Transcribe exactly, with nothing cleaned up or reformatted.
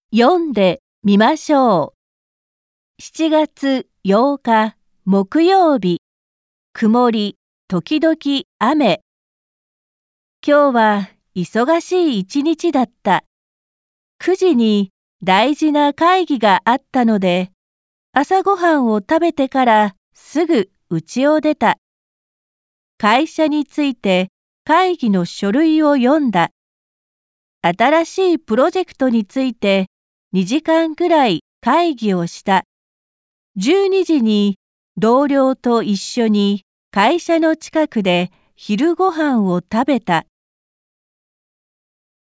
読んでみましょう。しちがつようか木曜日、曇り、時々雨。今日は忙しい一日だった。くじに大事な会議があったので、朝ごはんを食べてからすぐ家を出た。会社について会議の書類を読んだ。新しいプロジェクトについてにじかんくらい会議をした。じゅうにじに同僚と一緒に会社の近くで昼ごはんを食べた。